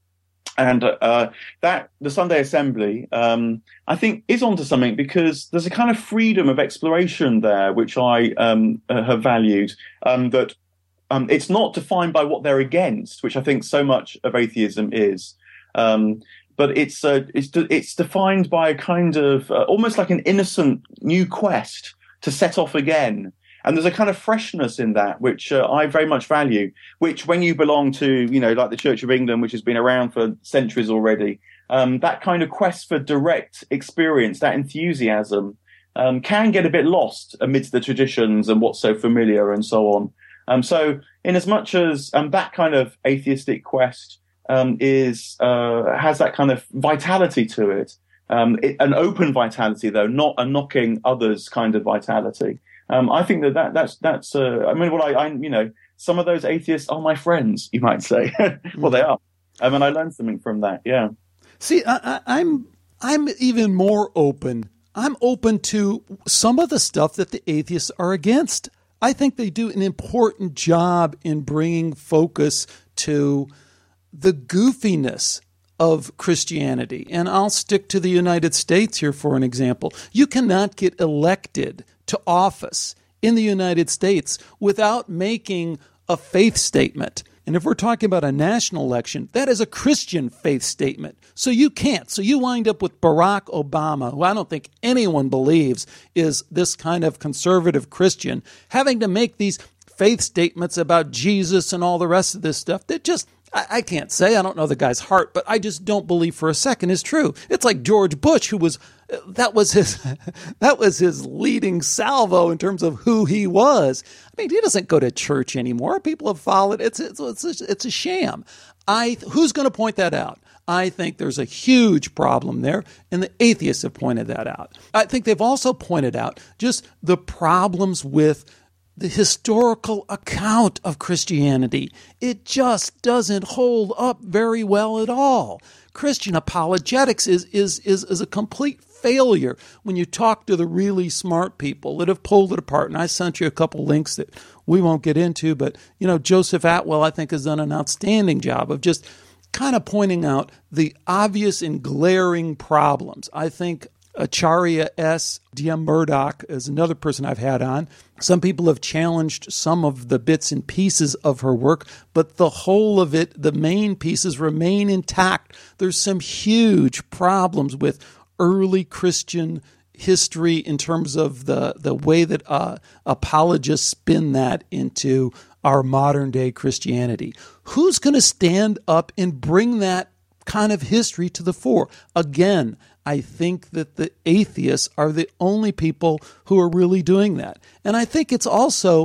And uh, that the Sunday Assembly, um, I think, is onto something, because there's a kind of freedom of exploration there, which I um, uh, have valued. Um, that um, it's not defined by what they're against, which I think so much of atheism is. Um, but it's uh, it's de- it's defined by a kind of uh, almost like an innocent new quest to set off again. And there's a kind of freshness in that, which uh, I very much value, which when you belong to, you know, like the Church of England, which has been around for centuries already, um, that kind of quest for direct experience, that enthusiasm, um, can get a bit lost amidst the traditions and what's so familiar and so on. Um, so in as much as um, that kind of atheistic quest um, is uh, has that kind of vitality to it, um, it, an open vitality, though, not a knocking others kind of vitality. Um, I think that, that that's that's. Uh, I mean, well, I, I you know, some of those atheists are my friends, you might say. Well, they are. I mean, I learned something from that. Yeah. See, I, I, I'm I'm even more open. I'm open to some of the stuff that the atheists are against. I think they do an important job in bringing focus to the goofiness of Christianity. And I'll stick to the United States here for an example. You cannot get elected to office in the United States without making a faith statement. And if we're talking about a national election, that is a Christian faith statement. So you can't. So you wind up with Barack Obama, who I don't think anyone believes is this kind of conservative Christian, having to make these faith statements about Jesus and all the rest of this stuff that just, I, I can't say, I don't know the guy's heart, but I just don't believe for a second is true. It's like George Bush, who was, that was his, that was his leading salvo in terms of who he was. I mean, he doesn't go to church anymore. People have followed. It's, it's, it's, a, it's a sham. I, who's going to point that out? I think there's a huge problem there, and the atheists have pointed that out. I think they've also pointed out just the problems with the historical account of Christianity. It just doesn't hold up very well at all. Christian apologetics is is is, is a complete failure when you talk to the really smart people that have pulled it apart. And I sent you a couple links that we won't get into, but you know, Joseph Atwell, I think, has done an outstanding job of just kind of pointing out the obvious and glaring problems. I think Acharya S. D M. Murdoch is another person I've had on. Some people have challenged some of the bits and pieces of her work, but the whole of it, the main pieces, remain intact. There's some huge problems with early Christian history in terms of the, the way that uh, apologists spin that into our modern day Christianity. Who's going to stand up and bring that kind of history to the fore? Again, I think that the atheists are the only people who are really doing that. And I think it's also,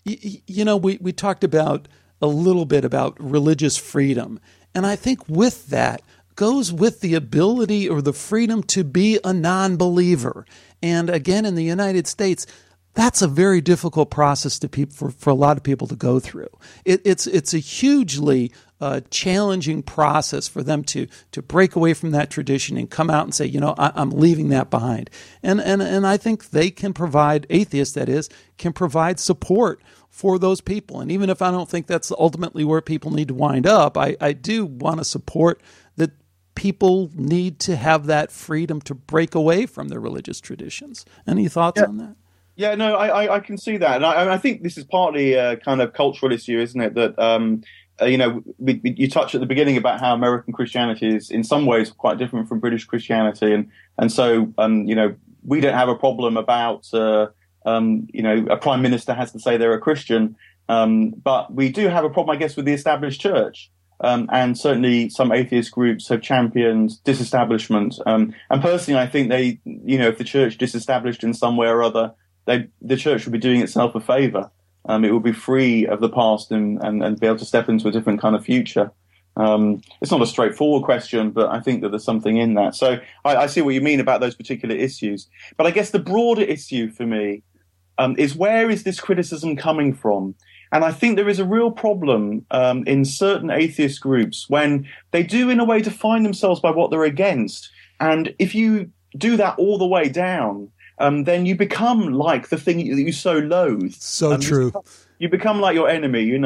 you know, we, we talked about a little bit about religious freedom. And I think with that goes with the ability or the freedom to be a non-believer. And again, in the United States, that's a very difficult process to people, for, for a lot of people to go through. It, it's it's a hugely uh, challenging process for them to to break away from that tradition and come out and say, you know, I, I'm leaving that behind. And and and I think they can provide, atheists that is, can provide support for those people. And even if I don't think that's ultimately where people need to wind up, I, I do want to support that people need to have that freedom to break away from their religious traditions. Any thoughts yeah. on that? Yeah, no, I, I, I can see that. And I, I think this is partly a kind of cultural issue, isn't it? That, um, uh, you know, we, we, you touched at the beginning about how American Christianity is in some ways quite different from British Christianity. And, and so, um, you know, we don't have a problem about, uh, um, you know, a prime minister has to say they're a Christian. Um, but we do have a problem, I guess, with the established church. Um, and certainly some atheist groups have championed disestablishment. Um, and personally, I think they, you know, if the church disestablished in some way or other, they, the church would be doing itself a favor. Um, it would be free of the past and, and, and be able to step into a different kind of future. Um, it's not a straightforward question, but I think that there's something in that. So I, I see what you mean about those particular issues. But I guess the broader issue for me um, is, where is this criticism coming from? And I think there is a real problem um, in certain atheist groups when they do, in a way, define themselves by what they're against. And if you do that all the way down, um, then you become like the thing that you so loathe. So um, true. You become, you become like your enemy, you know.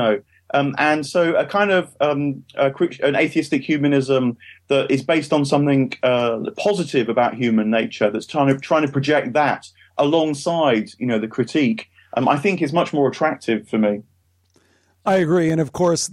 Um, and so a kind of um, a, an atheistic humanism that is based on something uh, positive about human nature, that's trying to trying to project that alongside, you know, the critique, um, I think is much more attractive for me. I agree. And of course,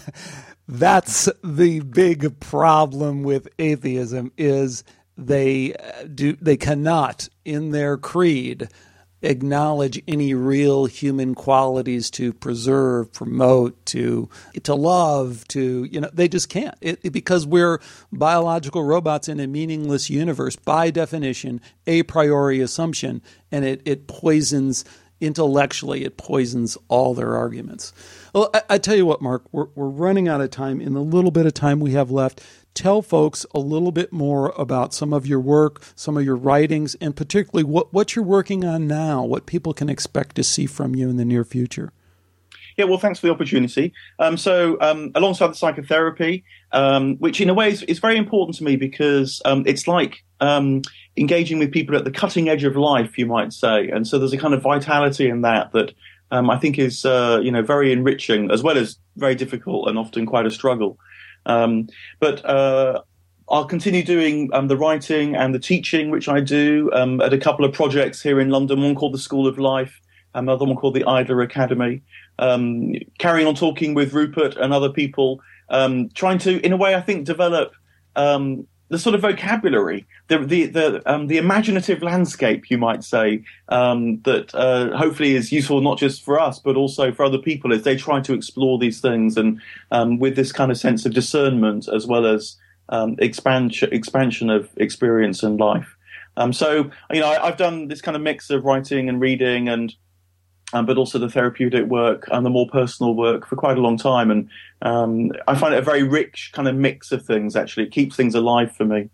that's the big problem with atheism is they do they cannot in their creed acknowledge any real human qualities to preserve, promote, to to love, to, you know, they just can't. It, it, because we're biological robots in a meaningless universe, by definition, a priori assumption, and it, it poisons, intellectually, it poisons all their arguments. Well, I, I tell you what, Mark, we're, we're running out of time. In the little bit of time we have left, tell folks a little bit more about some of your work, some of your writings, and particularly what, what you're working on now, what people can expect to see from you in the near future. Yeah, well, thanks for the opportunity. Um, so um, alongside the psychotherapy, um, which in a way is, is very important to me because um, it's like um, engaging with people at the cutting edge of life, you might say. And so there's a kind of vitality in that that um, I think is, uh, you know, very enriching, as well as very difficult and often quite a struggle. Um, but uh, I'll continue doing um, the writing and the teaching, which I do um, at a couple of projects here in London, one called the School of Life, another one called the Idler Academy, um, carrying on talking with Rupert and other people, um, trying to, in a way, I think, develop um, the sort of vocabulary, the the the, um, the imaginative landscape, you might say, um, that uh, hopefully is useful not just for us, but also for other people as they try to explore these things, and um, with this kind of sense of discernment as well as um, expansion expansion of experience and life. Um, so, you know, I, I've done this kind of mix of writing and reading, and um, but also the therapeutic work and the more personal work for quite a long time. And um, I find it a very rich kind of mix of things, actually. It keeps things alive for me.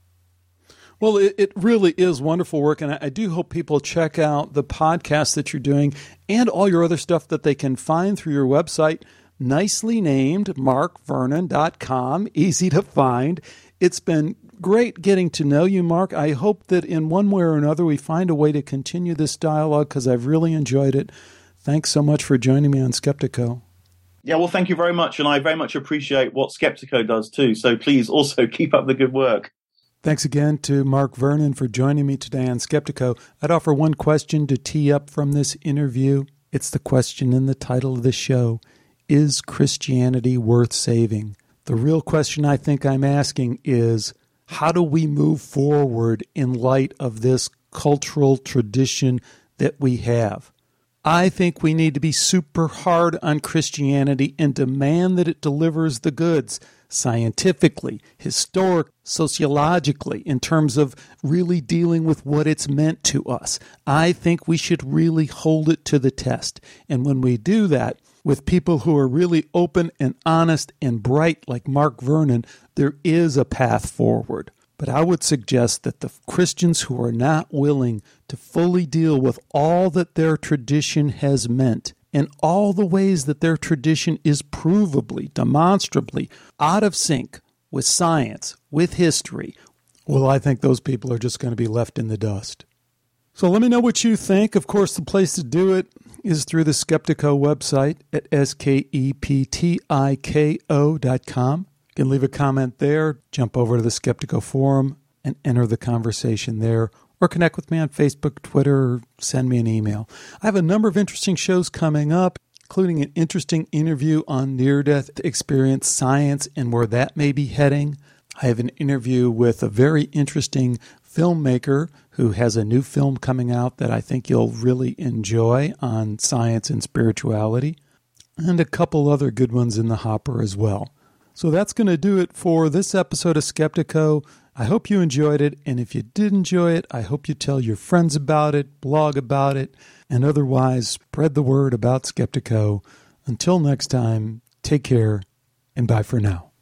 Well, it, it really is wonderful work, and I, I do hope people check out the podcast that you're doing and all your other stuff that they can find through your website, nicely named mark vernon dot com, easy to find. It's been great getting to know you, Mark. I hope that in one way or another we find a way to continue this dialogue because I've really enjoyed it. Thanks so much for joining me on Skeptiko. Yeah, well, thank you very much, and I very much appreciate what Skeptiko does too, so please also keep up the good work. Thanks again to Mark Vernon for joining me today on Skeptiko. I'd offer one question to tee up from this interview. It's the question in the title of the show. Is Christianity worth saving? The real question I think I'm asking is, how do we move forward in light of this cultural tradition that we have? I think we need to be super hard on Christianity and demand that it delivers the goods scientifically, historically, sociologically, in terms of really dealing with what it's meant to us. I think we should really hold it to the test. And when we do that with people who are really open and honest and bright like Mark Vernon, there is a path forward. But I would suggest that the Christians who are not willing to fully deal with all that their tradition has meant and all the ways that their tradition is provably, demonstrably out of sync with science, with history, well, I think those people are just going to be left in the dust. So let me know what you think. Of course, the place to do it is through the Skeptiko website at S K E P T I K O dot com. You can leave a comment there, jump over to the Skeptiko forum, and enter the conversation there, or connect with me on Facebook, Twitter, or send me an email. I have a number of interesting shows coming up, including an interesting interview on near-death experience science and where that may be heading. I have an interview with a very interesting filmmaker who has a new film coming out that I think you'll really enjoy on science and spirituality, and a couple other good ones in the hopper as well. So that's going to do it for this episode of Skeptiko. I hope you enjoyed it, and if you did enjoy it, I hope you tell your friends about it, blog about it, and otherwise spread the word about Skeptiko. Until next time, take care, and bye for now.